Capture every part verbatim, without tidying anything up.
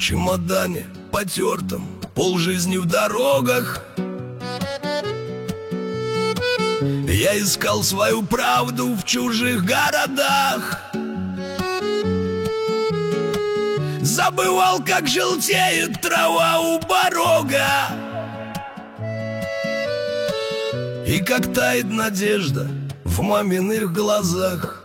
чемодане потертом, полжизни в дорогах. Я искал свою правду в чужих городах. Забывал, как желтеет трава у порога, и как тает надежда в маминых глазах.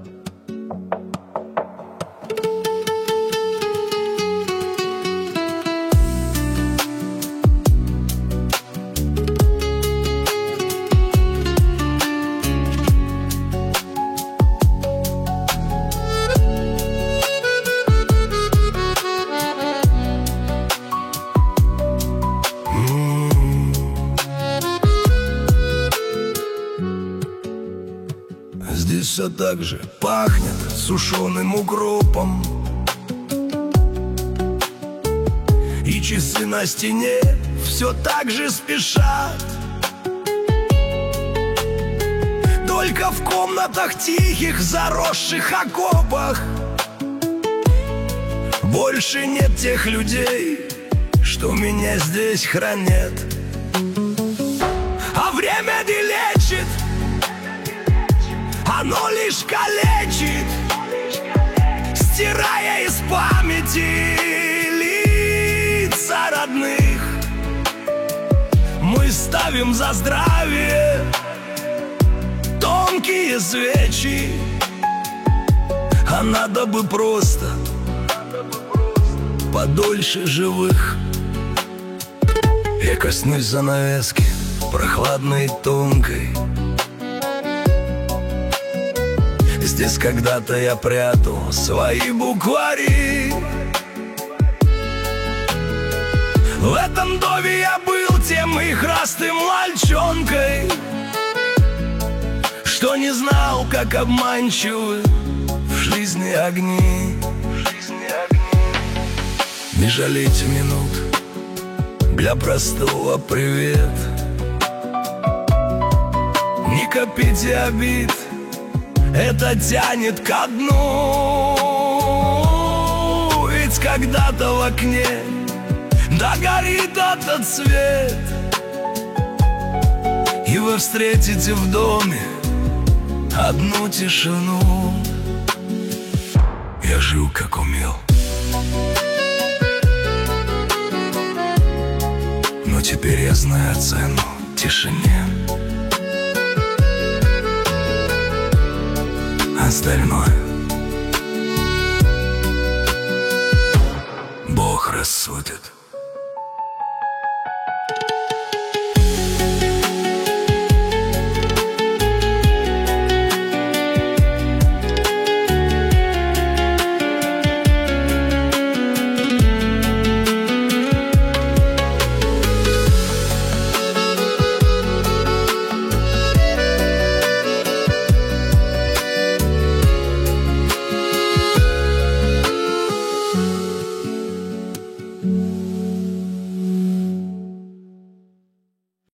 Здесь все так же пахнет сушеным укропом, и часы на стене все так же спешат. Только в комнатах тихих, заросших окопах больше нет тех людей, что меня здесь хранят. А время не лечит, оно лишь калечит, стирая из памяти лица родных. Мы ставим за здравие тонкие свечи, а надо бы просто подольше живых. Я коснусь занавески прохладной и тонкой. Здесь когда-то я прятал свои буквари. В этом доме я был тем ихрастым мальчонкой, что не знал, как обманчивы в жизни огни. Не жалейте минут для простого привет, не копите обид, это тянет ко дну. Ведь когда-то в окне догорит этот свет, и вы встретите в доме одну тишину. Я жил, как умел, но теперь я знаю цену тишине. Остальное Бог рассудит.